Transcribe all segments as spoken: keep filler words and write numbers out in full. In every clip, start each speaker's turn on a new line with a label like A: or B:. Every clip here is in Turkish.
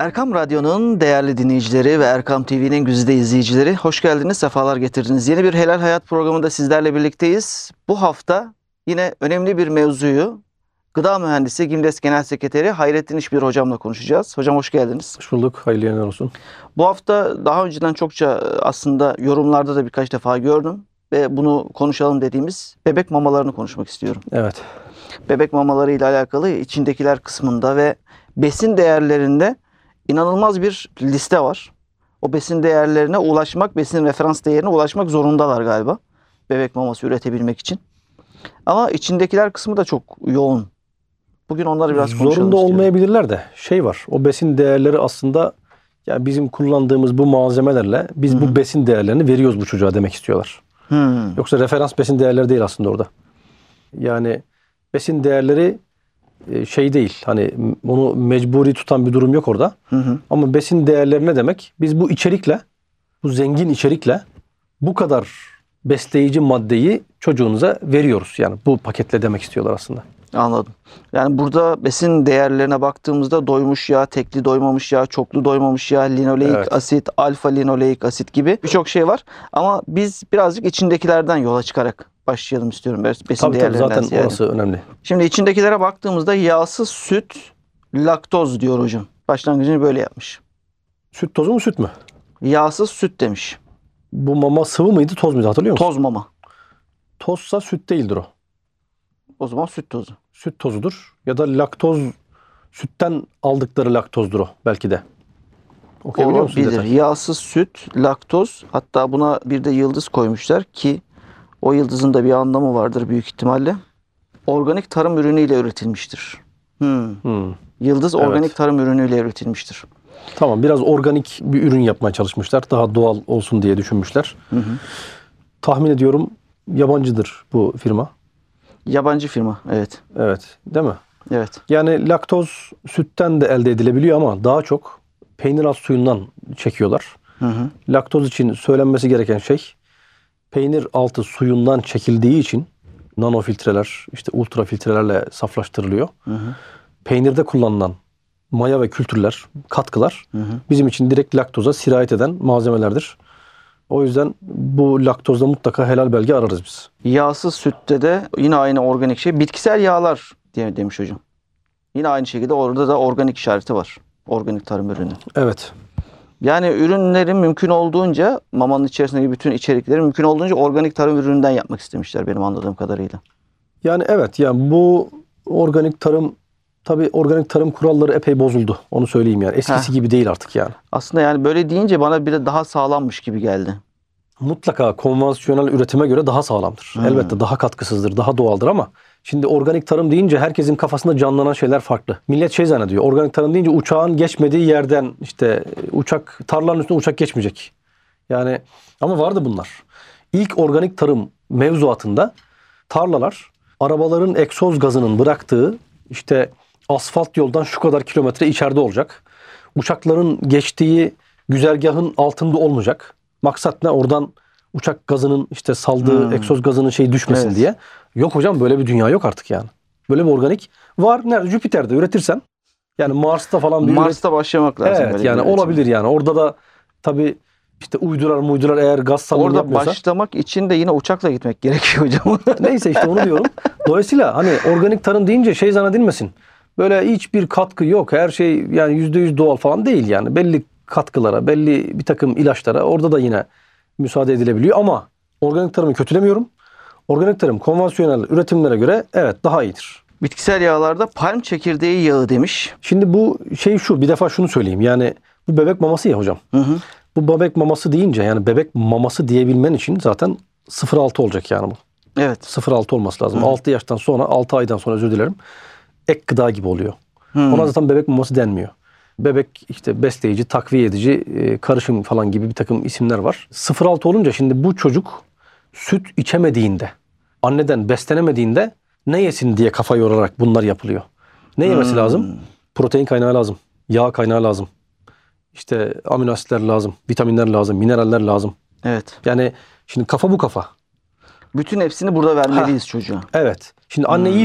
A: Erkam Radyo'nun değerli dinleyicileri ve Erkam T V'nin güzide izleyicileri, hoş geldiniz, sefalar getirdiniz. Yeni bir Helal Hayat programında sizlerle birlikteyiz. Bu hafta yine önemli bir mevzuyu Gıda Mühendisi Gimdes Genel Sekreteri Hayrettin İşbir hocamla konuşacağız. Hocam hoş geldiniz.
B: Hoş bulduk, hayırlı yayınlar olsun.
A: Bu hafta daha önceden çokça aslında yorumlarda da birkaç defa gördüm ve bunu konuşalım dediğimiz bebek mamalarını konuşmak istiyorum.
B: Evet.
A: Bebek mamaları ile alakalı içindekiler kısmında ve besin değerlerinde İnanılmaz bir liste var. O besin değerlerine ulaşmak, besin referans değerine ulaşmak zorundalar galiba. Bebek maması üretebilmek için. Ama içindekiler kısmı da çok yoğun. Bugün onları biraz konuşalım
B: Zorunda
A: istiyorum.
B: olmayabilirler de şey var. O besin değerleri aslında yani bizim kullandığımız bu malzemelerle biz Hı-hı. bu besin değerlerini veriyoruz bu çocuğa demek istiyorlar. Hı. Yoksa referans besin değerleri değil aslında orada. Yani besin değerleri şey değil. Hani onu mecburi tutan bir durum yok orada. Hı hı. Ama besin değerleri ne demek? Biz bu içerikle, bu zengin içerikle bu kadar besleyici maddeyi çocuğunuza veriyoruz. Yani bu paketle demek istiyorlar aslında.
A: Anladım. Yani burada besin değerlerine baktığımızda doymuş yağ, tekli doymamış yağ, çoklu doymamış yağ, linoleik evet. asit, alfa linoleik asit gibi birçok şey var. Ama biz birazcık içindekilerden yola çıkarak başlayalım istiyorum. Besin
B: tabii,
A: değerlerinden
B: tabii, zaten
A: ziyade.
B: orası önemli.
A: Şimdi içindekilere baktığımızda yağsız süt, laktoz diyor hocam. Başlangıcını böyle yapmış.
B: Süt tozu mu süt mü?
A: Yağsız süt demiş.
B: Bu mama sıvı mıydı toz muydu hatırlıyor musun?
A: Toz mama.
B: Tozsa süt değildir o.
A: O zaman süt tozu.
B: Süt tozudur. Ya da laktoz, sütten aldıkları laktozdur o belki de. Okuyabiliyor musun
A: Olabilir.
B: detay?
A: Yağsız süt, laktoz. Hatta buna bir de yıldız koymuşlar ki o yıldızın da bir anlamı vardır büyük ihtimalle. Organik tarım ürünüyle üretilmiştir. Hmm. Hmm. Yıldız evet. organik tarım ürünüyle üretilmiştir.
B: Tamam, biraz organik bir ürün yapmaya çalışmışlar. Daha doğal olsun diye düşünmüşler. Hı hı. Tahmin ediyorum yabancıdır bu firma.
A: Yabancı firma, evet.
B: Evet, değil mi?
A: Evet.
B: Yani laktoz sütten de elde edilebiliyor ama daha çok peynir alt suyundan çekiyorlar. Hı hı. Laktoz için söylenmesi gereken şey, peynir altı suyundan çekildiği için nano filtreler, işte ultra filtrelerle saflaştırılıyor. Hı hı. Peynirde kullanılan maya ve kültürler, katkılar hı hı. bizim için direkt laktoza sirayet eden malzemelerdir. O yüzden bu laktozda mutlaka helal belge ararız biz.
A: Yağsız sütte de yine aynı organik şey. Bitkisel yağlar diye demiş hocam. Yine aynı şekilde orada da organik işareti var. Organik tarım ürünü.
B: Evet.
A: Yani ürünlerin mümkün olduğunca, mamanın içerisindeki bütün içerikleri mümkün olduğunca organik tarım ürününden yapmak istemişler benim anladığım kadarıyla.
B: Yani evet, yani bu organik tarım, tabii organik tarım kuralları epey bozuldu. Onu söyleyeyim yani. Eskisi Heh. gibi değil artık yani.
A: Aslında yani böyle deyince bana bir de daha sağlammış gibi geldi.
B: Mutlaka konvansiyonel üretime göre daha sağlamdır. Hmm. Elbette daha katkısızdır, daha doğaldır ama şimdi organik tarım deyince herkesin kafasında canlanan şeyler farklı. Millet şey zannediyor. Organik tarım deyince uçağın geçmediği yerden işte uçak, tarlanın üstüne uçak geçmeyecek. Yani ama vardı bunlar. İlk organik tarım mevzuatında tarlalar arabaların egzoz gazının bıraktığı işte asfalt yoldan şu kadar kilometre içeride olacak. Uçakların geçtiği güzergahın altında olmayacak. Maksat ne? Oradan uçak gazının işte saldığı hmm. egzoz gazının şey düşmesin evet. diye. Yok hocam, böyle bir dünya yok artık yani. Böyle bir organik var. Nerede? Jüpiter'de üretirsen. Yani Mars'ta falan bir
A: Mars'ta
B: üret...
A: başlamak lazım.
B: Evet yani olabilir yani. Orada da tabii işte uydular muydular eğer gaz salımı
A: Orada
B: yapmıyorsa.
A: Orada başlamak için de yine uçakla gitmek gerekiyor hocam.
B: Neyse işte onu diyorum. Dolayısıyla hani organik tarım deyince şey zannedilmesin. Böyle hiçbir katkı yok. Her şey yani yüzde yüz doğal falan değil yani. Belli katkılara, belli bir takım ilaçlara orada da yine müsaade edilebiliyor ama organik tarımı kötülemiyorum. Organik tarım konvansiyonel üretimlere göre evet daha iyidir.
A: Bitkisel yağlarda palm çekirdeği yağı demiş.
B: Şimdi bu şey şu, bir defa şunu söyleyeyim. Yani bu bebek maması ya hocam. Hı hı. Bu bebek maması deyince yani bebek maması diyebilmen için zaten sıfır altı olacak yani bu.
A: Evet.
B: sıfır altı olması lazım. Hı. altı yaştan sonra, altı aydan sonra özür dilerim. Ek gıda gibi oluyor. Hı. Ona zaten bebek maması denmiyor. Bebek işte besleyici, takviye edici, karışım falan gibi bir takım isimler var. sıfır altı olunca şimdi bu çocuk süt içemediğinde, anneden beslenemediğinde ne yesin diye kafa yorarak bunlar yapılıyor. Ne yemesi hmm. lazım? Protein kaynağı lazım, yağ kaynağı lazım. İşte amino asitler lazım, vitaminler lazım, mineraller lazım.
A: Evet.
B: Yani şimdi kafa bu kafa.
A: Bütün hepsini burada vermeliyiz ha. çocuğa.
B: Evet. Şimdi anne hmm. yiyor.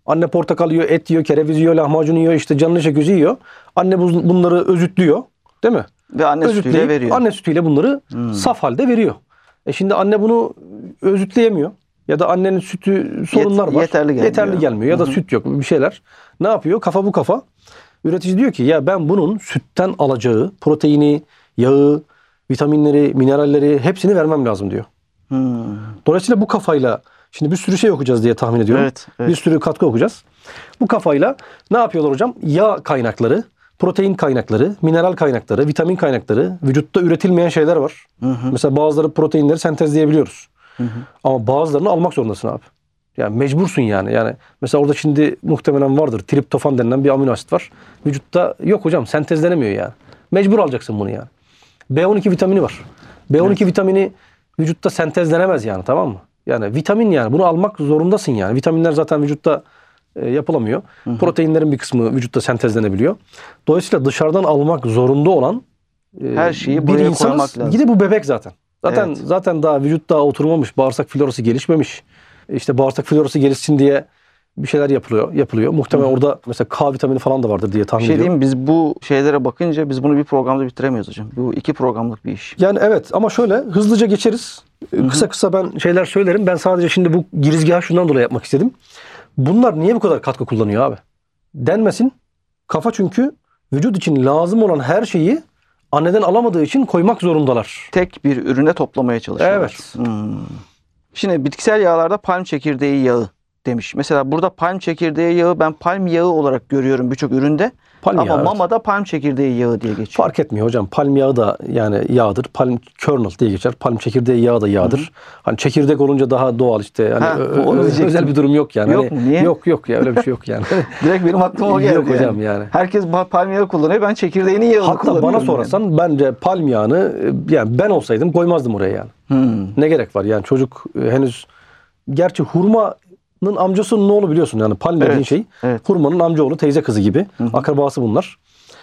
B: Anne portakal yiyor, et yiyor, kereviz yiyor, lahmacun yiyor, işte canlı çekici yiyor. Anne bu- bunları özütlüyor. Değil mi?
A: Ve anne sütüyle
B: Özütleyip
A: veriyor.
B: Anne sütüyle bunları
A: Hmm.
B: saf halde veriyor. E şimdi anne bunu özütleyemiyor. Ya da annenin sütü sorunlar
A: Yet-
B: var.
A: yeterli gelmiyor.
B: Yeterli gelmiyor. Ya da
A: Hı hı.
B: süt yok bir şeyler. Ne yapıyor? Kafa bu kafa. Üretici diyor ki ya ben bunun sütten alacağı proteini, yağı, vitaminleri, mineralleri hepsini vermem lazım diyor.
A: Hmm.
B: Dolayısıyla bu kafayla şimdi bir sürü şey okuyacağız diye tahmin ediyorum.
A: Evet, evet.
B: Bir sürü katkı okuyacağız. Bu kafayla ne yapıyorlar hocam? Yağ kaynakları, protein kaynakları, mineral kaynakları, vitamin kaynakları, vücutta üretilmeyen şeyler var.
A: Hı hı.
B: Mesela bazıları proteinleri sentezleyebiliyoruz.
A: Hı hı.
B: Ama bazılarını almak zorundasın abi. Yani mecbursun yani. Yani mesela orada şimdi muhtemelen vardır. Triptofan denilen bir amino asit var. Vücutta yok hocam, sentezlenemiyor yani. Mecbur alacaksın bunu yani. B on iki vitamini var. B on iki vitamini vücutta sentezlenemez yani, tamam mı? Yani vitamin yani bunu almak zorundasın yani. Vitaminler zaten vücutta e, yapılamıyor. Proteinlerin bir kısmı vücutta sentezlenebiliyor. Dolayısıyla dışarıdan almak zorunda olan e,
A: Her şeyi
B: bir
A: buraya
B: insanız.
A: koymak lazım.
B: Bir de bu bebek zaten. Zaten
A: Evet.
B: zaten daha vücut daha oturmamış, bağırsak florası gelişmemiş. İşte bağırsak florası gelişsin diye bir şeyler yapılıyor, yapılıyor. Muhtemelen orada mesela K vitamini falan da vardır diye
A: Bir
B: tahmin
A: şey
B: ediyorum.
A: diyeyim mi? Biz bu şeylere bakınca biz bunu bir programda bitiremiyoruz hocam. Bu iki programlık bir iş.
B: Yani evet, ama şöyle hızlıca geçeriz. Kısa kısa ben şeyler söylerim. Ben sadece şimdi bu girizgahı şundan dolayı yapmak istedim. Bunlar niye bu kadar katkı kullanıyor abi? Denmesin. Kafa çünkü vücut için lazım olan her şeyi anneden alamadığı için koymak zorundalar.
A: Tek bir ürüne toplamaya çalışıyorlar.
B: Evet.
A: Hmm. Şimdi bitkisel yağlarda palm çekirdeği yağı demiş. Mesela burada palm çekirdeği yağı ben palm yağı olarak görüyorum birçok üründe.
B: Palm
A: Ama
B: yağı, evet.
A: mamada palm çekirdeği yağı diye geçiyor.
B: Fark etmiyor hocam. Palm yağı da yani yağdır. Palm kernel diye geçer. Palm çekirdeği yağı da yağdır. Hani çekirdek olunca daha doğal işte. Hani
A: Ha,
B: ö-
A: onu
B: ö-
A: diyecektim.
B: özel bir durum yok yani.
A: Yok
B: Hani
A: mu? Niye?
B: Yok yok ya, öyle bir şey yok yani.
A: Direkt benim aklıma o geldi.
B: Yok hocam
A: yani.
B: yani.
A: Herkes ba- palm yağı kullanıyor. Ben çekirdeğinin yağını
B: Hatta
A: kullanıyorum.
B: bana
A: yani.
B: sorarsan bence palm yağını e, yani ben olsaydım koymazdım oraya yani.
A: Hmm.
B: Ne gerek var yani, çocuk e, henüz, gerçi hurmanın amcasının oğlu biliyorsun yani, palm
A: Evet,
B: dediğin şey
A: evet.
B: hurmanın amcaoğlu, teyze kızı gibi akrabası bunlar.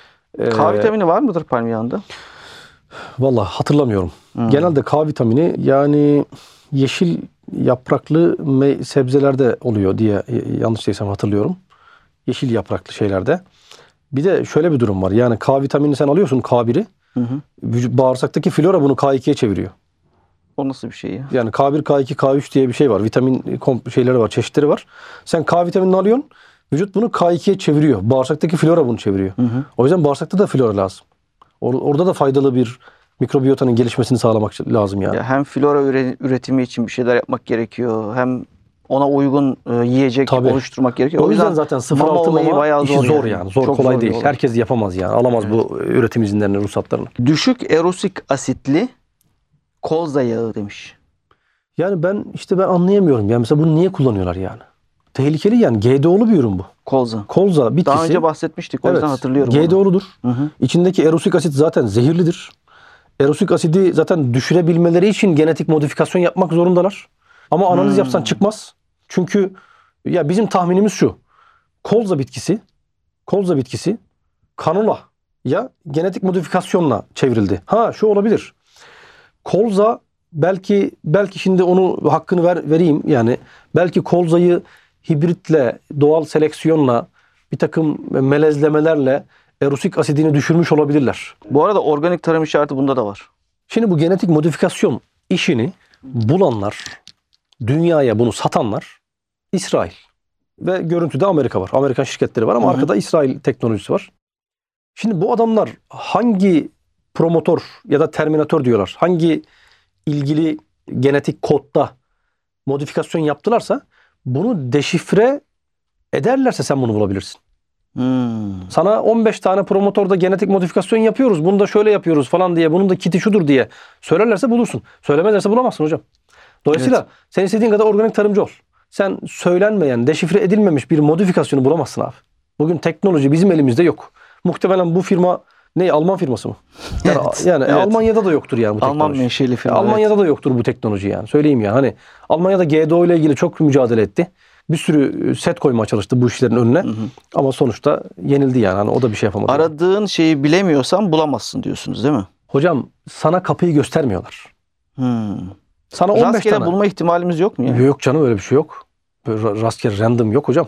A: K
B: Ee,
A: vitamini var mıdır palm yağında?
B: Vallahi hatırlamıyorum. Genelde K vitamini yani yeşil yapraklı me- sebzelerde oluyor diye e, yanlış değilsem hatırlıyorum. Yeşil yapraklı şeylerde. Bir de şöyle bir durum var. Yani K vitamini sen alıyorsun, K biri.
A: Hı hı.
B: Vücut, bağırsaktaki flora bunu K ikiye çeviriyor.
A: O nasıl bir şey ya?
B: Yani K bir, K iki, K üç diye bir şey var. Vitamin komp- şeyleri var, çeşitleri var. Sen K vitaminini alıyorsun. Vücut bunu K ikiye çeviriyor. Bağırsaktaki flora bunu çeviriyor.
A: Hı hı.
B: O yüzden bağırsakta da flora lazım. Or- orada da faydalı bir mikrobiyotanın gelişmesini sağlamak lazım yani.
A: Ya hem flora üre- üretimi için bir şeyler yapmak gerekiyor. Hem ona uygun e, yiyecek
B: Tabii.
A: oluşturmak gerekiyor.
B: O yüzden zaten sıfır altı
A: olayı
B: mama
A: bayağı
B: işi zor yani. Zor,
A: Çok
B: kolay
A: zor
B: değil.
A: bir olay.
B: Herkes yapamaz yani. Alamaz bu üretim izinlerini, ruhsatlarını.
A: Düşük erosik asitli kolza yağı demiş.
B: Yani ben işte ben anlayamıyorum. Yani mesela bunu niye kullanıyorlar yani? Tehlikeli yani. G D O'lu bir ürün bu.
A: Kolza.
B: Kolza bitkisi.
A: Daha önce bahsetmiştik. O yüzden hatırlıyorum.
B: G D
A: onu.
B: O'ludur.
A: Hı hı.
B: İçindeki erosik asit zaten zehirlidir. Erosik asidi zaten düşürebilmeleri için genetik modifikasyon yapmak zorundalar. Ama analiz
A: Hmm.
B: yapsan çıkmaz. Çünkü ya bizim tahminimiz şu. Kolza bitkisi, kolza bitkisi kanola ya genetik modifikasyonla çevrildi. Ha şu olabilir. Kolza belki belki şimdi onu hakkını ver, vereyim yani belki kolzayı hibritle, doğal seleksiyonla, bir takım melezlemelerle erosik asidini düşürmüş olabilirler.
A: Bu arada organik tarım işareti bunda da var.
B: Şimdi bu genetik modifikasyon işini bulanlar, dünyaya bunu satanlar İsrail ve görüntüde Amerika var. Amerikan şirketleri var ama
A: Hı hı.
B: arkada İsrail teknolojisi var. Şimdi bu adamlar hangi promotör ya da terminatör diyorlar, hangi ilgili genetik kodda modifikasyon yaptılarsa bunu deşifre ederlerse sen bunu bulabilirsin.
A: Hmm.
B: Sana on beş tane promotörde genetik modifikasyon yapıyoruz, bunu da şöyle yapıyoruz falan diye, bunun da kiti şudur diye söylerlerse bulursun. Söylemezlerse bulamazsın hocam. Dolayısıyla
A: Evet.
B: sen istediğin kadar organik tarımcı ol. Sen söylenmeyen, deşifre edilmemiş bir modifikasyonu bulamazsın abi. Bugün teknoloji bizim elimizde yok. Muhtemelen bu firma ne, Alman firması mı? Yani,
A: Evet,
B: yani
A: evet.
B: Almanya'da da yoktur yani bu teknoloji.
A: Alman menşeli firma.
B: Ya Almanya'da da yoktur bu teknoloji yani. Söyleyeyim yani. Hani Almanya'da G D O ile ilgili çok mücadele etti. Bir sürü set koymaya çalıştı bu işlerin önüne.
A: Hı hı.
B: Ama sonuçta yenildi yani. Hani o da bir şey yapamadı.
A: Aradığın şeyi bilemiyorsan bulamazsın diyorsunuz değil mi?
B: Hocam sana kapıyı göstermiyorlar.
A: Hmm.
B: Sana on beş
A: Rastgele
B: tane.
A: bulma ihtimalimiz yok mu ya?
B: Yok canım, öyle bir şey yok. Böyle ra- rastgele random yok hocam.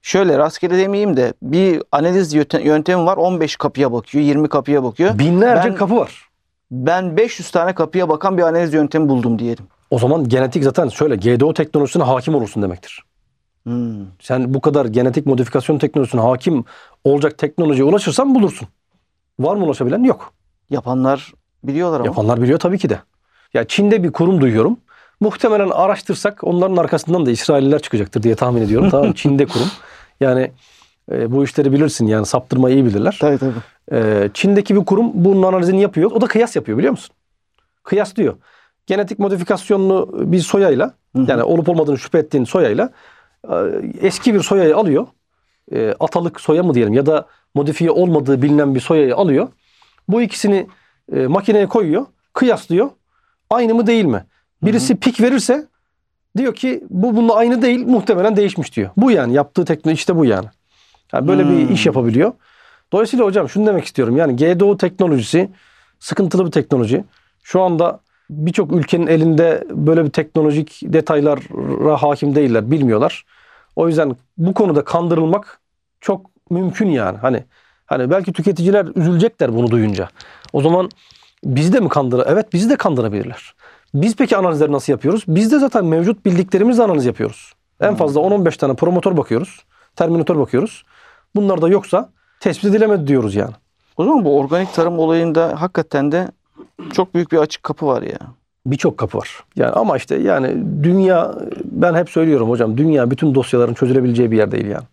A: şöyle rastgele demeyeyim de bir analiz yöte- yöntemi var. on beş kapıya bakıyor, yirmi kapıya bakıyor.
B: Binlerce
A: Ben-
B: kapı var.
A: Ben beş yüz tane kapıya bakan bir analiz yöntemi buldum diyelim.
B: O zaman genetik zaten şöyle G D O teknolojisine hakim olursun demektir.
A: Hmm.
B: Sen bu kadar genetik modifikasyon teknolojisine hakim olacak teknolojiye ulaşırsan bulursun. Var mı ulaşabilen? Yok.
A: Yapanlar biliyorlar ama.
B: Yapanlar biliyor tabii ki de. Ya Çin'de bir kurum duyuyorum. Muhtemelen araştırsak onların arkasından da İsrailliler çıkacaktır diye tahmin ediyorum. Tamam mı? Çin'de kurum. Yani e, bu işleri bilirsin yani saptırmayı iyi bilirler.
A: Tabii tabii.
B: E, Çin'deki bir kurum bunun analizini yapıyor. O da kıyas yapıyor biliyor musun? Kıyas diyor. Genetik modifikasyonlu bir soyayla
A: Hı hı.
B: yani olup olmadığını şüphe ettiğin soyayla e, eski bir soyayı alıyor. E, atalık soya mı diyelim ya da modifiye olmadığı bilinen bir soyayı alıyor. Bu ikisini e, makineye koyuyor. Kıyaslıyor. Aynı mı değil mi? Birisi pik verirse diyor ki bu bununla aynı değil muhtemelen değişmiş diyor. Bu yani yaptığı teknoloji işte bu yani. Yani böyle bir
A: Hmm.
B: iş yapabiliyor. Dolayısıyla hocam şunu demek istiyorum. Yani G D O teknolojisi sıkıntılı bir teknoloji. Şu anda birçok ülkenin elinde böyle bir teknolojik detaylara hakim değiller, bilmiyorlar. O yüzden bu konuda kandırılmak çok mümkün yani. Hani hani belki tüketiciler üzülecekler bunu duyunca. O zaman bizi de mi kandıra? Evet, bizi de kandırabilirler. Biz peki analizleri nasıl yapıyoruz? Biz de zaten mevcut bildiklerimizle analiz yapıyoruz. En fazla on on beş tane promotör bakıyoruz. Terminatör bakıyoruz. Bunlar da yoksa tespit edilemedi diyoruz yani.
A: O zaman bu organik tarım olayında hakikaten de çok büyük bir açık kapı var ya.
B: Birçok kapı var. Yani ama işte yani dünya, ben hep söylüyorum hocam, dünya bütün dosyaların çözülebileceği bir yer değil yani.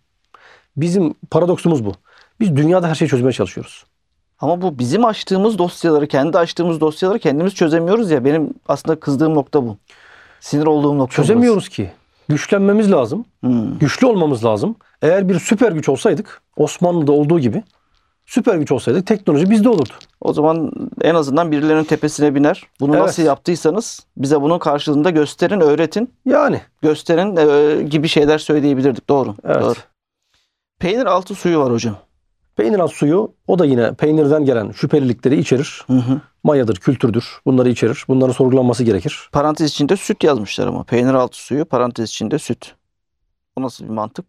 B: Bizim paradoksumuz bu. Biz dünyada her şeyi çözmeye çalışıyoruz.
A: Ama bu bizim açtığımız dosyaları, kendi açtığımız dosyaları kendimiz çözemiyoruz ya. Benim aslında kızdığım nokta bu. Sinir olduğum nokta
B: Çözemiyoruz ki. Güçlenmemiz lazım.
A: burası. Hmm.
B: Güçlü olmamız lazım. Eğer bir süper güç olsaydık, Osmanlı'da olduğu gibi süper güç olsaydık teknoloji bizde olurdu.
A: O zaman en azından birilerinin tepesine biner. Bunu
B: Evet.
A: nasıl yaptıysanız bize bunun karşılığında gösterin, öğretin.
B: Yani.
A: Gösterin e, gibi şeyler söyleyebilirdik. Doğru.
B: Evet.
A: Doğru. Peynir altı suyu var hocam.
B: Peynir altı suyu, o da yine peynirden gelen şüphelilikleri içerir.
A: Hı hı.
B: Mayadır, kültürdür. Bunları içerir. Bunların sorgulanması gerekir.
A: Parantez içinde süt yazmışlar ama. Peynir altı suyu, parantez içinde süt. O nasıl bir mantık?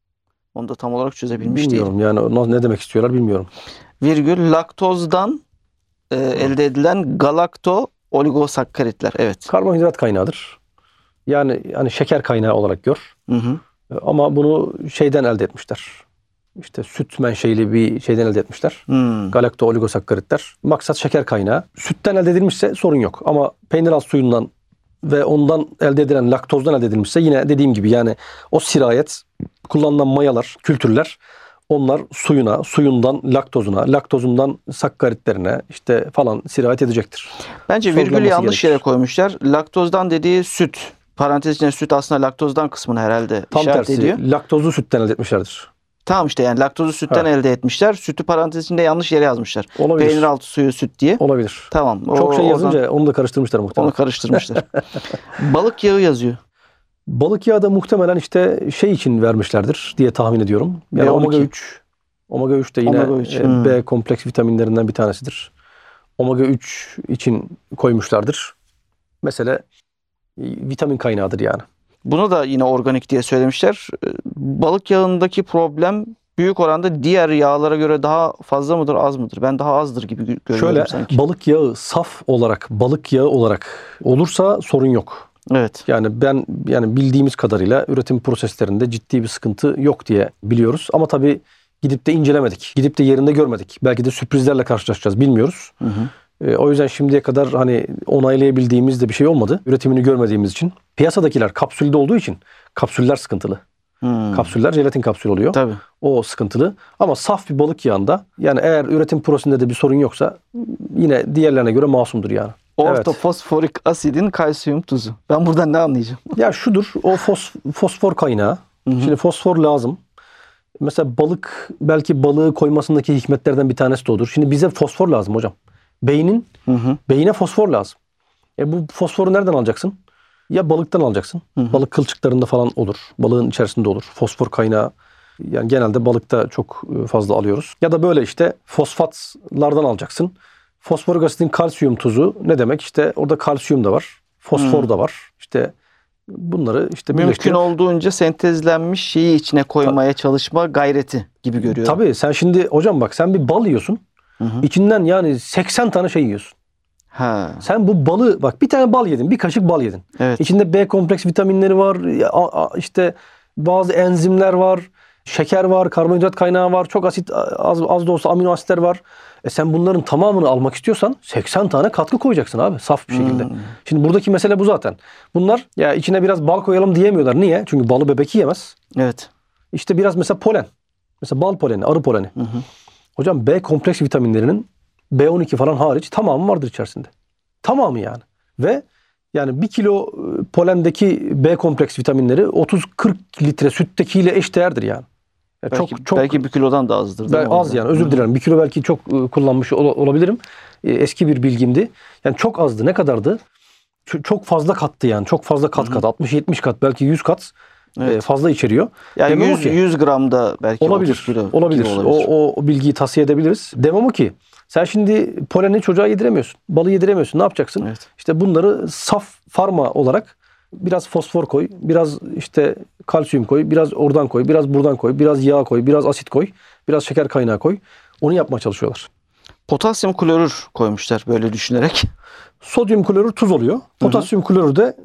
A: Onu da tam olarak çözebilmiş değilim.
B: Bilmiyorum yani o- ne demek istiyorlar bilmiyorum.
A: Virgül laktozdan e, elde edilen galakto oligosakkaritler. Evet.
B: Karbonhidrat kaynağıdır. Yani hani şeker kaynağı olarak gör.
A: Hı hı.
B: Ama bunu şeyden elde etmişler. İşte süt menşeili bir şeyden elde etmişler.
A: Hmm.
B: Galakto oligosakkaritler. Maksat şeker kaynağı. Sütten elde edilmişse sorun yok. Ama peynir altı suyundan ve ondan elde edilen laktozdan elde edilmişse yine dediğim gibi yani o sirayet, kullanılan mayalar, kültürler, onlar suyuna, suyundan laktozuna, laktozundan sakkaritlerine işte falan sirayet edecektir.
A: Bence virgülü
B: Sorgulanması
A: yanlış
B: gerekir.
A: yere koymuşlar. Laktozdan dediği süt. Parantez içinde süt aslında laktozdan kısmını herhalde
B: Tam
A: işaret
B: tersi
A: ediyor.
B: laktozlu sütten elde etmişlerdir.
A: Tamam işte yani laktozu sütten
B: Ha.
A: elde etmişler. Sütü parantez içinde yanlış yere yazmışlar.
B: Olabilir.
A: Peynir altı suyu süt diye.
B: Olabilir.
A: Tamam. o-
B: Çok şey
A: oradan
B: yazınca onu da karıştırmışlar muhtemelen.
A: onu karıştırmışlar. Balık yağı yazıyor.
B: Balık yağı da muhtemelen işte şey için vermişlerdir diye tahmin ediyorum. Yani
A: B on iki.
B: omega üç. Omega üç de yine
A: Omega üç,
B: e,
A: hmm.
B: B kompleks vitaminlerinden bir tanesidir. Omega üç için koymuşlardır. Mesela e, vitamin kaynağıdır yani.
A: Bunu da yine organik diye söylemişler. Ee, Balık yağındaki problem büyük oranda diğer yağlara göre daha fazla mıdır, az mıdır? Ben daha azdır gibi gö- görüyorum
B: Şöyle
A: sanki.
B: balık yağı saf olarak, balık yağı olarak olursa sorun yok.
A: Evet.
B: Yani ben yani bildiğimiz kadarıyla üretim proseslerinde ciddi bir sıkıntı yok diye biliyoruz. Ama tabii gidip de incelemedik. Gidip de yerinde görmedik. Belki de sürprizlerle karşılaşacağız, bilmiyoruz.
A: Hı hı.
B: E, o yüzden şimdiye kadar hani onaylayabildiğimiz de bir şey olmadı. Üretimini görmediğimiz için. Piyasadakiler kapsülde olduğu için kapsüller sıkıntılı.
A: Hmm.
B: Kapsüller jelatin kapsül oluyor.
A: Tabii.
B: O sıkıntılı. Ama saf bir balık yağında yani eğer üretim prosesinde de bir sorun yoksa yine diğerlerine göre masumdur yani. Evet.
A: Ortofosforik asidin kalsiyum tuzu. Ben buradan ne anlayacağım?
B: Ya şudur, o fos, fosfor kaynağı.
A: Hı hı.
B: Şimdi fosfor lazım. Mesela balık, belki balığı koymasındaki hikmetlerden bir tanesi de odur. Şimdi bize fosfor lazım hocam. Beynin,
A: Hı hı.
B: beyine fosfor lazım. E bu fosforu nereden alacaksın? Ya balıktan alacaksın.
A: Hı hı.
B: Balık kılçıklarında falan olur. Balığın içerisinde olur. Fosfor kaynağı yani genelde balıkta çok fazla alıyoruz. Ya da böyle işte fosfatlardan alacaksın. Fosforik asitin kalsiyum tuzu ne demek? İşte orada kalsiyum da var. Fosfor
A: Hı.
B: da var. İşte Bunları işte
A: Mümkün
B: birleştirip...
A: olduğunca sentezlenmiş şeyi içine koymaya çalışma gayreti gibi görüyorum.
B: Tabii sen şimdi hocam bak sen bir bal yiyorsun.
A: Hı hı.
B: İçinden yani seksen tane şey yiyorsun.
A: Ha.
B: Sen bu balı bak bir tane bal yedin. Bir kaşık bal yedin.
A: Evet.
B: İçinde B kompleks vitaminleri var. ya- a- a- işte bazı enzimler var. Şeker var. Karbonhidrat kaynağı var. Çok asit az, az da olsa amino asitler var. E sen bunların tamamını almak istiyorsan seksen tane katkı koyacaksın abi. Saf bir şekilde.
A: Hmm.
B: Şimdi buradaki mesele bu zaten. Bunlar ya içine biraz bal koyalım diyemiyorlar. Niye? Çünkü balı bebek yiyemez.
A: Evet.
B: İşte biraz mesela polen. Mesela bal poleni, arı poleni.
A: Hı hı.
B: Hocam B kompleks vitaminlerinin B on iki falan hariç tamamı vardır içerisinde. Tamamı yani. Ve yani bir kilo e, polendeki B kompleks vitaminleri otuz kırk litre süttekiyle eşdeğerdir yani. Ya
A: Belki,
B: çok çok
A: belki bir kilodan da azdır. değil
B: ben
A: mi
B: az
A: orada?
B: yani özür
A: Hı.
B: dilerim. Bir kilo belki çok e, kullanmış ol- olabilirim. E, eski bir bilgimdi. Yani çok azdı. Ne kadardı? Ç- çok fazla kattı yani. Çok fazla kat kat. altmış yetmiş kat belki yüz kat e,
A: Evet.
B: fazla içeriyor.
A: Yani
B: Demem o
A: yüz,
B: ki-
A: yüz gramda belki
B: Olabilir.
A: otuz kilo
B: Olabilir.
A: gibi
B: O,
A: olabilir.
B: o, o bilgiyi tavsiye edebiliriz. Demem o ki sen şimdi poleni çocuğa yediremiyorsun. Balı yediremiyorsun. Ne yapacaksın?
A: Evet.
B: İşte bunları saf farma olarak biraz fosfor koy, biraz işte kalsiyum koy, biraz oradan koy, biraz buradan koy, biraz yağ koy, biraz asit koy, biraz şeker kaynağı koy. Onu yapmaya çalışıyorlar.
A: Potasyum klorür koymuşlar böyle düşünerek.
B: Sodyum klorür tuz oluyor. Potasyum klorür de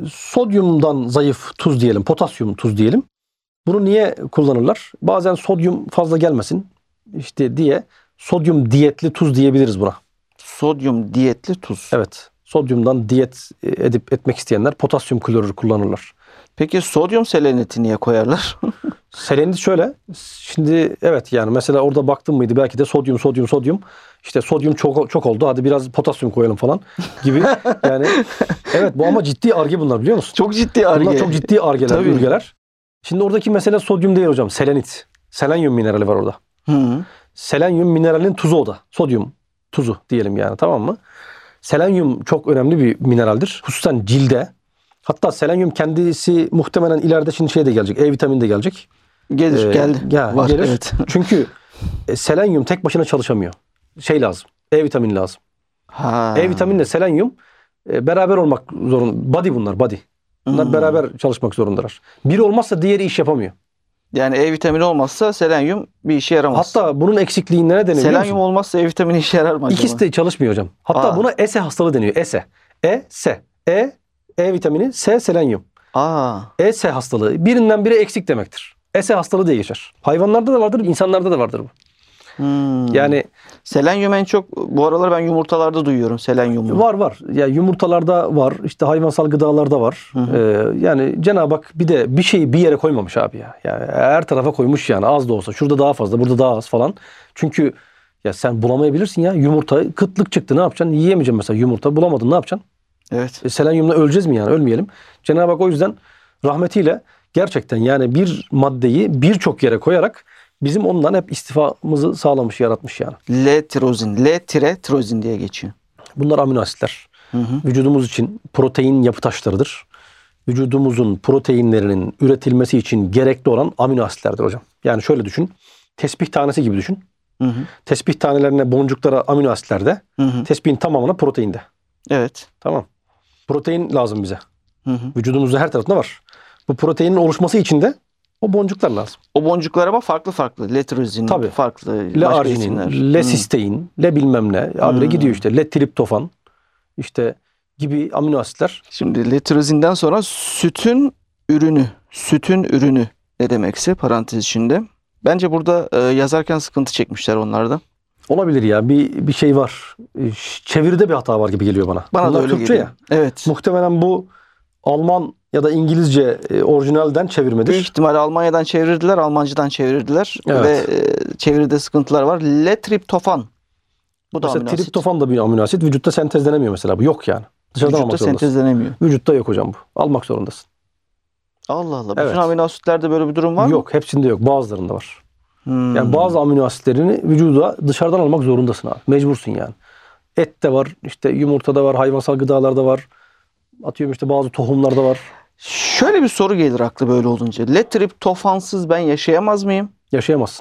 B: sodyumdan zayıf tuz diyelim. Potasyum tuz diyelim. Bunu niye kullanırlar? Bazen sodyum fazla gelmesin işte diye sodyum diyetli tuz diyebiliriz buna.
A: Sodyum diyetli tuz.
B: Evet. Sodyumdan diyet edip etmek isteyenler potasyum klorür kullanırlar.
A: Peki sodyum seleniti niye koyarlar?
B: Selenit şöyle. Şimdi evet yani mesela orada baktın mıydı belki de sodyum sodyum sodyum. İşte sodyum çok çok oldu. Hadi biraz potasyum koyalım falan gibi. Yani evet bu ama ciddi arge bunlar biliyor musun?
A: Çok ciddi arge.
B: Bunlar çok ciddi argeler,
A: Tabii.
B: ürgeler. Şimdi oradaki mesele sodyum değil hocam. Selenit. Selenyum minerali var orada.
A: Hı.
B: Selenyum mineralin tuzu o da. Sodyum tuzu diyelim yani, tamam mı? Selenyum çok önemli bir mineraldir. Hususen cilde. Hatta selenyum kendisi muhtemelen ileride şimdi şey de gelecek. E vitamini de gelecek.
A: Gelir,
B: Ee,
A: geldi.
B: Ya,
A: Var,
B: gelir.
A: evet.
B: Çünkü e, selenyum tek başına çalışamıyor. Şey lazım. E vitamini lazım.
A: Ha.
B: E vitaminle selenyum e, beraber olmak zorunda. Body bunlar, body. Bunlar
A: Hmm.
B: beraber çalışmak zorundalar. Biri olmazsa diğeri iş yapamıyor.
A: Yani E vitamini olmazsa selenyum bir işe yaramaz.
B: Hatta bunun eksikliğine ne deniyor biliyor
A: selenyum
B: musun?
A: olmazsa E vitamini işe yarar mı acaba?
B: İkisi de çalışmıyor hocam. Hatta
A: Aa.
B: buna E S E hastalığı deniyor. E S E. E S E. E, E vitamini, S selenyum.
A: Aa.
B: E S E hastalığı. Birinden biri eksik demektir. E S E hastalığı diye geçer. Hayvanlarda da vardır, insanlarda da vardır bu.
A: Hmm.
B: Yani
A: Selenyum en çok bu aralar ben yumurtalarda duyuyorum selenyumu.
B: var var. Ya yumurtalarda var, işte hayvansal gıdalarda var.
A: Hı hı.
B: Ee, yani Cenab-ı Hak bir de bir şeyi bir yere koymamış abi ya. Yani her tarafa koymuş yani, az da olsa. Şurada daha fazla, burada daha az falan. Çünkü ya sen bulamayabilirsin ya. Yumurta kıtlık çıktı, ne yapacaksın? Yiyemeyeceksin mesela, yumurta bulamadın, ne yapacaksın?
A: Evet.
B: E, selenyumla öleceğiz mi yani? Ölmeyelim. Cenab-ı Hak o yüzden rahmetiyle gerçekten yani bir maddeyi birçok yere koyarak bizim ondan hep istifamızı sağlamış, yaratmış yani.
A: L-tirozin. L-tirozin diye geçiyor.
B: Bunlar amino asitler.
A: Hı hı.
B: Vücudumuz için protein yapı taşlarıdır. Vücudumuzun proteinlerinin üretilmesi için gerekli olan amino asitlerdir hocam. Yani şöyle düşün. Tesbih tanesi gibi düşün.
A: Hı hı.
B: Tesbih tanelerine, boncuklara amino asitlerde,
A: Hı hı.
B: tesbihin tamamına proteinde.
A: Evet.
B: Tamam. Protein lazım bize.
A: Hı hı.
B: Vücudumuzda her tarafında var. Bu proteinin oluşması için de o boncuklar lazım.
A: O boncuklar ama farklı farklı. L-tirozin
B: Tabii.
A: farklı.
B: Le
A: başka
B: arginin,
A: isimler.
B: le
A: Hı.
B: sistein, le bilmem ne. Habire
A: Hmm.
B: gidiyor işte. Le triptofan. İşte gibi amino asitler.
A: Şimdi L-tirozinden sonra sütün ürünü. Sütün ürünü ne demekse parantez içinde. Bence burada e, yazarken sıkıntı çekmişler onlarda.
B: Olabilir ya. Bir bir şey var. E, ş- Çeviride bir hata var gibi geliyor bana.
A: Bana da
B: Bunlar
A: öyle
B: Türkçe
A: geliyor.
B: ya.
A: Evet.
B: Muhtemelen bu Alman ya da İngilizce e, orijinalden çevirmedir.
A: Büyük ihtimal Almanya'dan çevirdiler, Almancadan çevirdiler
B: Evet.
A: ve e, çeviride sıkıntılar var. L-triptofan. Bu da
B: Mesela
A: amino asit.
B: triptofan da bir amino asit. Vücutta sentezlenemiyor mesela. Bu yok yani. Dışarıdan
A: Vücutta
B: almak zorundasın.
A: sentezlenemiyor.
B: Vücutta yok hocam bu. Almak zorundasın.
A: Allah Allah. Bütün
B: Evet.
A: amino asitlerde böyle bir durum var mı?
B: Yok. Hepsinde yok. Bazılarında var.
A: Hmm.
B: Yani bazı amino asitlerini vücuda dışarıdan almak zorundasın abi. Mecbursun yani. Et de var, işte yumurtada var, hayvansal gıdalarda var. Atıyorum işte bazı tohumlarda var.
A: Şöyle bir soru gelir aklı böyle olunca. L-triptofansız ben yaşayamaz mıyım?
B: Yaşayamazsın.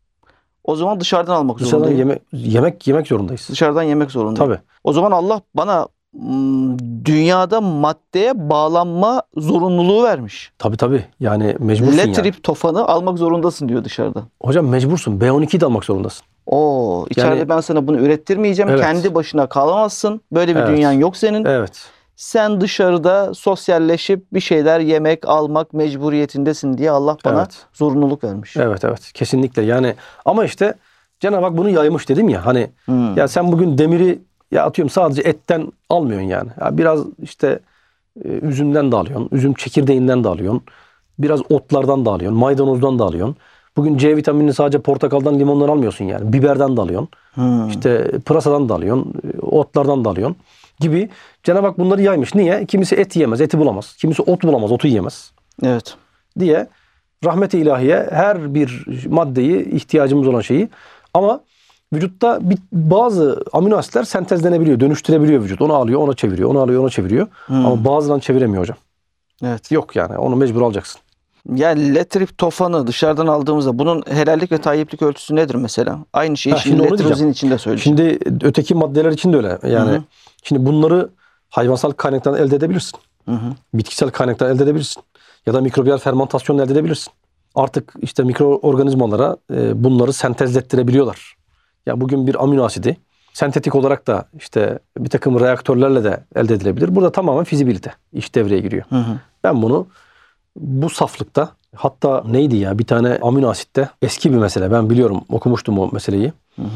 A: O zaman dışarıdan almak
B: Dışarıdan
A: zorundayım.
B: yeme yemek yemek zorundayız.
A: Dışarıdan yemek zorundayım.
B: Tabii.
A: O zaman Allah bana mm, dünyada maddeye bağlanma zorunluluğu vermiş.
B: Tabii tabii. Yani mecbursun yani.
A: L-triptofanı almak zorundasın diyor dışarıda.
B: Hocam mecbursun. B on ikiyi de almak zorundasın.
A: Oo, içeride
B: Yani-
A: ben sana bunu ürettirmeyeceğim.
B: Evet.
A: Kendi başına kalamazsın. Böyle bir
B: Evet.
A: dünyan yok senin.
B: Evet.
A: Sen dışarıda sosyalleşip bir şeyler yemek, almak mecburiyetindesin diye Allah bana
B: Evet.
A: zorunluluk vermiş.
B: Evet evet. Kesinlikle. Yani ama işte Cenab-ı Hak bunu yaymış dedim ya. Hani
A: Hmm.
B: ya sen bugün demiri ya atıyorum sadece etten almıyorsun yani. Ya biraz işte e, üzümden de alıyorsun. Üzüm çekirdeğinden de alıyorsun. Biraz otlardan da alıyorsun. Maydanozdan da alıyorsun. Bugün C vitaminini sadece portakaldan, limondan almıyorsun yani. Biberden de alıyorsun.
A: Hmm.
B: İşte pırasadan da alıyorsun. e, Otlardan da alıyorsun. Gibi. Cenab-ı Hak bunları yaymış. Niye? Kimisi et yiyemez, eti bulamaz. Kimisi ot bulamaz, otu yiyemez.
A: Evet.
B: Diye rahmet-i ilahiye her bir maddeyi, ihtiyacımız olan şeyi ama vücutta bir, bazı amino asitler sentezlenebiliyor, dönüştürebiliyor vücut. Onu alıyor, ona çeviriyor, onu alıyor, ona çeviriyor.
A: Hmm.
B: Ama bazılarını çeviremiyor hocam.
A: Evet.
B: Yok yani, onu mecbur alacaksın.
A: Yani L-triptofanı dışarıdan aldığımızda bunun helallik ve tayyiplik ölçüsü nedir mesela? Aynı şeyi
B: Ha,
A: şimdi,
B: şimdi onu
A: letrozin
B: diyeceğim.
A: için de söyleyeceğim.
B: Şimdi öteki maddeler için de öyle. Yani
A: Hı hı.
B: şimdi bunları hayvansal kaynaktan elde edebilirsin.
A: Hı hı.
B: Bitkisel kaynaktan elde edebilirsin. Ya da mikrobiyal fermentasyonla elde edebilirsin. Artık işte mikroorganizmalara e, bunları sentezlettirebiliyorlar. Ya bugün bir amino asidi sentetik olarak da işte bir takım reaktörlerle de elde edilebilir. Burada tamamen fizibilite iş devreye giriyor.
A: Hı hı.
B: Ben bunu bu saflıkta, hatta neydi ya, bir tane amino asitte, eski bir mesele, ben biliyorum, okumuştum o meseleyi.
A: Hı hı.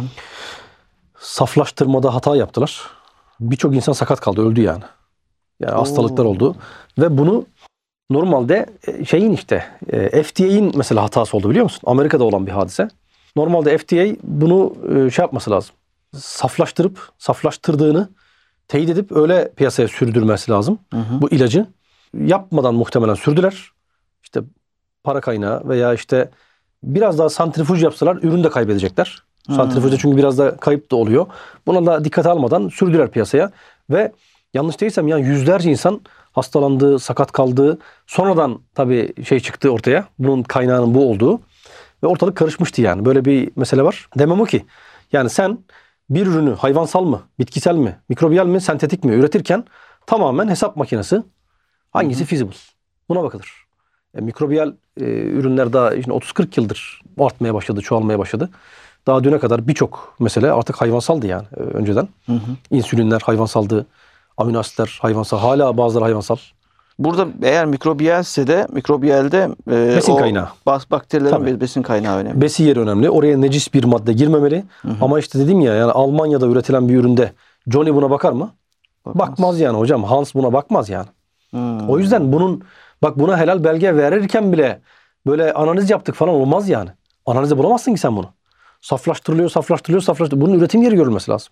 B: Saflaştırmada hata yaptılar. Birçok insan sakat kaldı, öldü yani. Yani
A: Oo.
B: hastalıklar oldu. Ve bunu normalde e, şeyin işte e, F D A'in mesela hatası oldu, biliyor musun? Amerika'da olan bir hadise. Normalde F D A bunu e, şey yapması lazım. Saflaştırıp, saflaştırdığını teyit edip öyle piyasaya sürdürmesi lazım.
A: Hı hı.
B: Bu ilacı yapmadan muhtemelen sürdüler. İşte para kaynağı veya işte biraz daha santrifüj yapsalar ürünü de kaybedecekler.
A: Hmm.
B: Santrifüjde çünkü biraz da kayıp da oluyor. Buna da dikkate almadan sürdüler piyasaya ve yanlış değilsem yani yüzlerce insan hastalandı, sakat kaldı. Sonradan tabii şey çıktı ortaya. Bunun kaynağının bu olduğu ve ortalık karışmıştı yani. Böyle bir mesele var. Demem o ki yani sen bir ürünü hayvansal mı, bitkisel mi, mikrobiyal mi, sentetik mi üretirken tamamen hesap makinesi, hangisi feasible? Buna bakılır. E, mikrobiyal e, ürünler daha işte otuz kırk yıldır artmaya başladı, çoğalmaya başladı. Daha düne kadar birçok mesele artık hayvansaldı yani e, önceden.
A: Hı hı.
B: İnsülinler hayvansaldı, amino asitler hayvansal, hala bazıları hayvansal.
A: Burada eğer mikrobiyelse de mikrobiyelde e,
B: Besin
A: o
B: kaynağı.
A: bas- bakterilerin
B: Tabii.
A: be- besin kaynağı önemli.
B: Besi yeri önemli. Oraya necis bir madde girmemeli.
A: Hı hı.
B: Ama işte dedim ya, yani Almanya'da üretilen bir üründe Johnny buna bakar mı?
A: Bakmaz.
B: Bakmaz yani hocam. Hans buna bakmaz yani.
A: Hmm.
B: O yüzden bunun, bak, buna helal belge verirken bile böyle analiz yaptık falan olmaz yani. Analize bulamazsın ki sen bunu. Saflaştırılıyor, saflaştırılıyor, saflaştırılıyor. Bunun üretim yeri görülmesi lazım.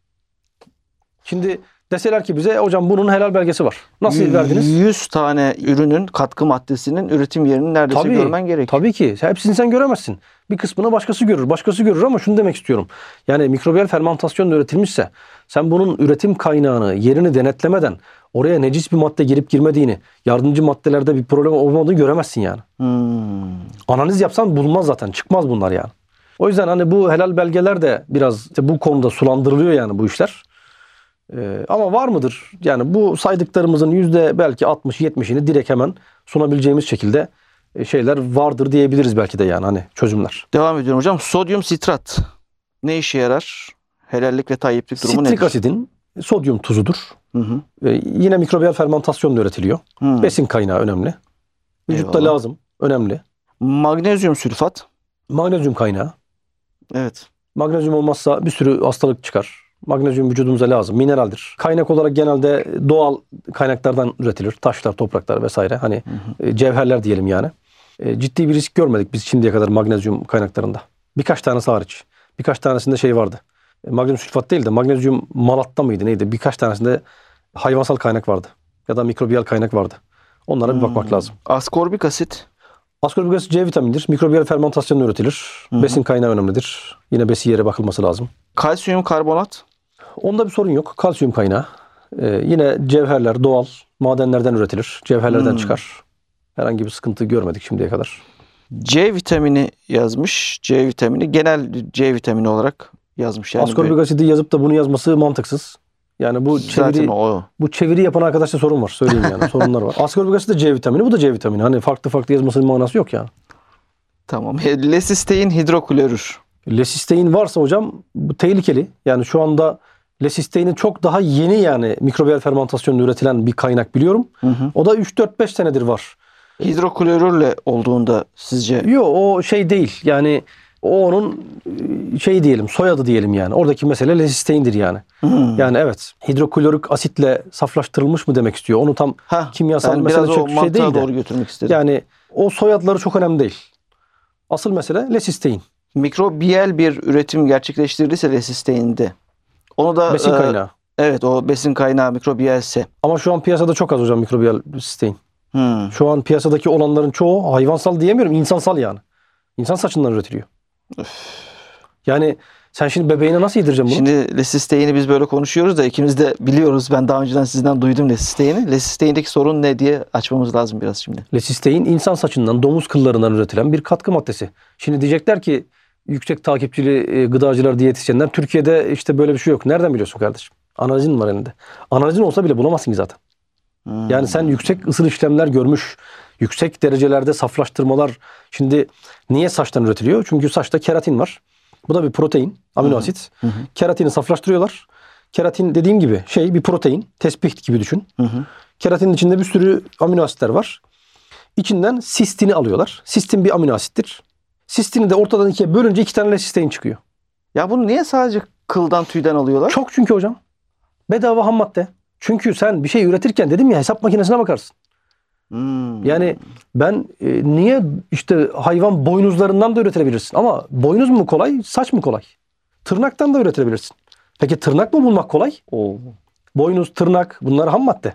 B: Şimdi deseler ki bize hocam bunun helal belgesi var. Nasıl
A: Y-
B: verdiniz?
A: yüz tane ürünün katkı maddesinin üretim yerini neredeyse
B: Tabii,
A: görmen gerekiyor.
B: Tabii ki. Hepsini sen göremezsin. Bir kısmını başkası görür. Başkası görür ama şunu demek istiyorum. Yani mikrobiyal fermentasyonla üretilmişse sen bunun üretim kaynağını, yerini denetlemeden oraya necis bir madde girip girmediğini, yardımcı maddelerde bir problem olmadığını göremezsin yani.
A: Hmm.
B: Analiz yapsan bulmaz zaten. Çıkmaz bunlar yani. O yüzden hani bu helal belgeler de biraz işte bu konuda sulandırılıyor yani bu işler. Ee, ama var mıdır? Yani bu saydıklarımızın yüzde belki altmış yetmişini direkt hemen sunabileceğimiz şekilde e, şeyler vardır diyebiliriz belki de yani hani çözümler.
A: Devam ediyorum hocam. Sodyum sitrat ne işe yarar? Helallik ve tayyiplik durumu
B: Sitrik
A: nedir?
B: asidin sodyum tuzudur.
A: Hı hı.
B: Ee, yine mikrobiyal fermentasyonla üretiliyor.
A: Hmm.
B: Besin kaynağı önemli. Vücutta
A: Eyvallah.
B: lazım. Önemli.
A: Magnezyum sülfat.
B: Magnezyum kaynağı.
A: Evet.
B: Magnezyum olmazsa bir sürü hastalık çıkar. Magnezyum vücudumuza lazım. Mineraldir. Kaynak olarak genelde doğal kaynaklardan üretilir. Taşlar, topraklar vesaire. Hani
A: Hı hı.
B: e, cevherler diyelim yani. E, ciddi bir risk görmedik biz şimdiye kadar magnezyum kaynaklarında. Birkaç tanesi hariç. Birkaç tanesinde şey vardı. E, magnezyum sülfat değil de magnezyum malatta mıydı neydi? Birkaç tanesinde hayvansal kaynak vardı. Ya da mikrobiyal kaynak vardı. Onlara bir bakmak
A: Hmm.
B: lazım.
A: Askorbik asit.
B: Ascorbik asit C vitaminidir. Mikrobiyal fermentasyonla üretilir.
A: Hı hı.
B: Besin kaynağı önemlidir. Yine besi yere bakılması lazım.
A: Kalsiyum karbonat.
B: Onda bir sorun yok. Kalsiyum kaynağı. Ee, yine cevherler doğal madenlerden üretilir. Cevherlerden
A: Hmm.
B: çıkar. Herhangi bir sıkıntı görmedik şimdiye kadar.
A: C vitamini yazmış. C vitamini genel C vitamini olarak yazmış. Yani
B: Ascorbik
A: böyle-
B: asidi yazıp da bunu yazması mantıksız. Yani bu
A: Zaten
B: çeviri
A: o.
B: bu çeviri yapan arkadaşta sorun var. Söyleyeyim yani. Sorunlar var. Ascorbic asit de C vitamini, bu da C vitamini. Hani farklı farklı yazmasının manası yok yani.
A: Tamam. Lesistein hidroklorür.
B: Lesistein varsa hocam bu tehlikeli. Yani şu anda lesisteinin çok daha yeni yani mikrobiyal fermentasyonla üretilen bir kaynak biliyorum.
A: Hı hı.
B: O da üç dört beş senedir var.
A: Hidroklorürle olduğunda sizce?
B: Yok o şey değil. Yani o onun şey diyelim, soyadı diyelim yani. Oradaki mesele lesisteindir yani.
A: Hmm.
B: Yani evet, hidroklorik asitle saflaştırılmış mı demek istiyor. Onu tam
A: Ha,
B: kimyasal
A: ben
B: mesele
A: biraz
B: çok
A: o
B: bir şey değil
A: mantığa
B: de.
A: doğru götürmek istedim.
B: Yani o soyadları çok önemli değil. Asıl mesele lesistein.
A: Mikrobiyel bir üretim gerçekleştirdiyse lesistein'de. Onu da
B: Besin
A: e,
B: kaynağı.
A: evet, o besin kaynağı mikrobiyelse.
B: Ama şu an piyasada çok az hocam mikrobiyal sistein.
A: Hmm.
B: Şu an piyasadaki olanların çoğu hayvansal diyemiyorum, insansal yani. İnsan saçından üretiliyor. Yani sen şimdi bebeğine nasıl yedireceksin bunu?
A: Şimdi lesistein'i biz böyle konuşuyoruz da ikimiz de biliyoruz. Ben daha önceden sizden duydum lesistein'i. Lesistein'deki sorun ne diye açmamız lazım biraz şimdi.
B: Lesistein insan saçından, domuz kıllarından üretilen bir katkı maddesi. Şimdi diyecekler ki yüksek takipçili e, gıdacılar, diyetisyenler, Türkiye'de işte böyle bir şey yok. Nereden biliyorsun kardeşim? Analizin var elinde. Analizin olsa bile bulamazsın ki zaten.
A: Hmm.
B: Yani sen yüksek ısıl işlemler görmüş, yüksek derecelerde saflaştırmalar. Şimdi niye saçtan üretiliyor? Çünkü saçta keratin var. Bu da bir protein, amino asit.
A: Hı hı.
B: Keratini saflaştırıyorlar. Keratin dediğim gibi şey bir protein, tesbih gibi düşün.
A: Hı hı.
B: Keratinin içinde bir sürü amino asitler var. İçinden sistini alıyorlar. Sistin bir amino asittir. Sistini de ortadan ikiye bölünce iki tane lesistein çıkıyor.
A: Ya bunu niye sadece kıldan tüyden alıyorlar?
B: Çok çünkü hocam. Bedava ham madde. Çünkü sen bir şey üretirken dedim ya hesap makinesine bakarsın.
A: Hmm.
B: Yani ben e, niye işte hayvan boynuzlarından da üretebilirsin. Ama boynuz mu kolay, saç mı kolay? Tırnaktan da üretebilirsin. Peki tırnak mı bulmak kolay?
A: Oo.
B: Boynuz, tırnak bunlar ham madde.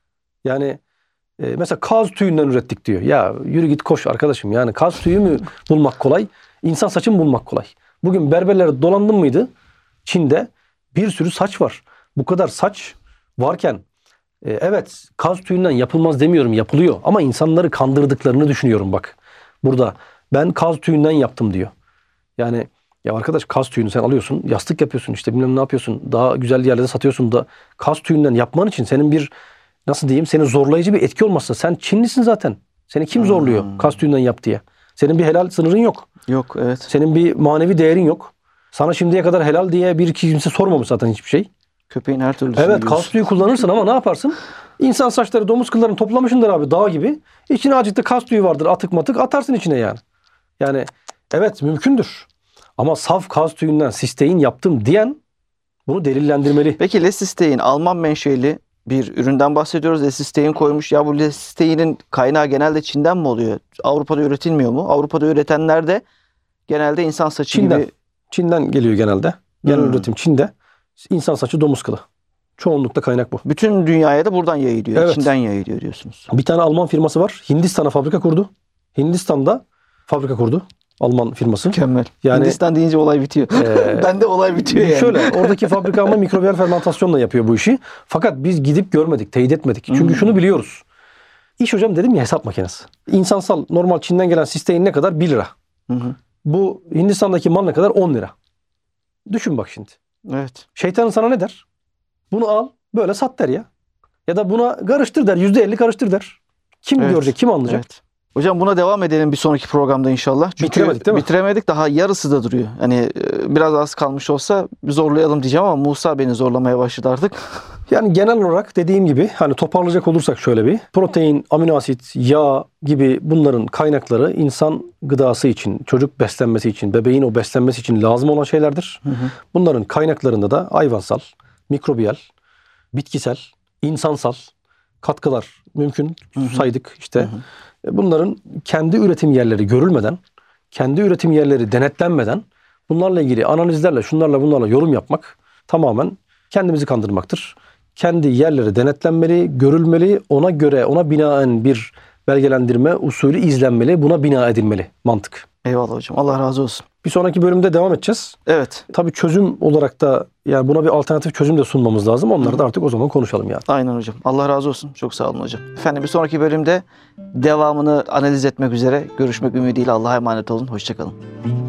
B: Yani e, mesela kaz tüyünden ürettik diyor. Ya yürü git koş arkadaşım. Yani kaz tüyü mü bulmak kolay? İnsan saçı mı bulmak kolay? Bugün berberlere dolandın mıydı? Çin'de bir sürü saç var. Bu kadar saç varken e, evet kaz tüyünden yapılmaz demiyorum, yapılıyor. Ama insanları kandırdıklarını düşünüyorum bak. Burada ben kaz tüyünden yaptım diyor. Yani ya arkadaş kaz tüyünü sen alıyorsun, yastık yapıyorsun işte bilmem ne yapıyorsun. Daha güzel yerlerde satıyorsun da kaz tüyünden yapman için senin bir nasıl diyeyim senin zorlayıcı bir etki olmazsa sen Çinlisin zaten. Seni kim zorluyor
A: Hmm.
B: kaz tüyünden yap diye? Senin bir helal sınırın yok.
A: Yok, evet.
B: Senin bir manevi değerin yok. Sana şimdiye kadar helal diye bir kimse sormamış zaten hiçbir şey.
A: Köpeğin her türlüsünü
B: Evet
A: yiyorsun.
B: kaz tüyü kullanırsın ama ne yaparsın? İnsan saçları, domuz kıllarını toplamışsındır abi dağ gibi. İçine azıcık da kaz tüyü vardır atık matık atarsın içine yani. Yani evet mümkündür. Ama saf kaz tüyünden sistein yaptım diyen bunu delillendirmeli.
A: Peki lesistein Alman menşeli bir üründen bahsediyoruz. Lesistein koymuş. Ya bu lesisteinin kaynağı genelde Çin'den mi oluyor? Avrupa'da üretilmiyor mu? Avrupa'da üretenler de genelde insan saçı
B: Çin'den.
A: gibi.
B: Çin'den geliyor genelde. Genel
A: Hmm.
B: üretim Çin'de. İnsan saçı domuz kılı. Çoğunlukla kaynak bu.
A: Bütün dünyaya da buradan yayılıyor.
B: Evet.
A: Çin'den yayılıyor diyorsunuz.
B: Bir tane Alman firması var. Hindistan'a fabrika kurdu. Hindistan'da fabrika kurdu. Alman firması.
A: Mükemmel.
B: Yani-
A: Hindistan deyince olay bitiyor.
B: Ee,
A: Bende olay bitiyor yani.
B: Şöyle oradaki fabrika ama mikrobiyal fermentasyonla yapıyor bu işi. Fakat biz gidip görmedik, teyit etmedik. Çünkü
A: Hmm.
B: şunu biliyoruz. İş hocam dedim ya hesap makinesi. İnsansal normal Çin'den gelen sistein ne kadar? bir lira.
A: Hı hı.
B: Bu Hindistan'daki mal ne kadar? on lira. Düşün bak şimdi.
A: Evet.
B: Şeytanın sana ne der? Bunu al böyle sat der ya. Ya da buna karıştır der. yüzde elli karıştır der. Kim
A: Evet.
B: görecek? Kim anlayacak?
A: Evet. Hocam buna devam edelim bir sonraki programda inşallah. Çünkü
B: Bitiremedik değil mi?
A: Bitiremedik. Daha yarısı da duruyor. Hani e, biraz az kalmış olsa zorlayalım diyeceğim ama Musa beni zorlamaya başladı artık.
B: Yani genel olarak dediğim gibi hani toparlayacak olursak şöyle bir protein, amino asit, yağ gibi bunların kaynakları insan gıdası için, çocuk beslenmesi için, bebeğin o beslenmesi için lazım olan şeylerdir.
A: Hı hı.
B: Bunların kaynaklarında da hayvansal, mikrobiyal, bitkisel, insansal katkılar mümkün
A: Hı hı.
B: saydık işte.
A: Hı hı.
B: Bunların kendi üretim yerleri görülmeden, kendi üretim yerleri denetlenmeden bunlarla ilgili analizlerle, şunlarla bunlarla yorum yapmak tamamen kendimizi kandırmaktır. Kendi yerleri denetlenmeli, görülmeli, ona göre, ona binaen bir belgelendirme usulü izlenmeli, buna bina edilmeli mantık.
A: Eyvallah hocam. Allah razı olsun.
B: Bir sonraki bölümde devam edeceğiz.
A: Evet.
B: Tabii çözüm olarak da yani buna bir alternatif çözüm de sunmamız lazım. Onları da artık o zaman konuşalım yani.
A: Aynen hocam. Allah razı olsun. Çok sağ olun hocam. Efendim bir sonraki bölümde devamını analiz etmek üzere görüşmek ümidiyle Allah'a emanet olun. Hoşça kalın.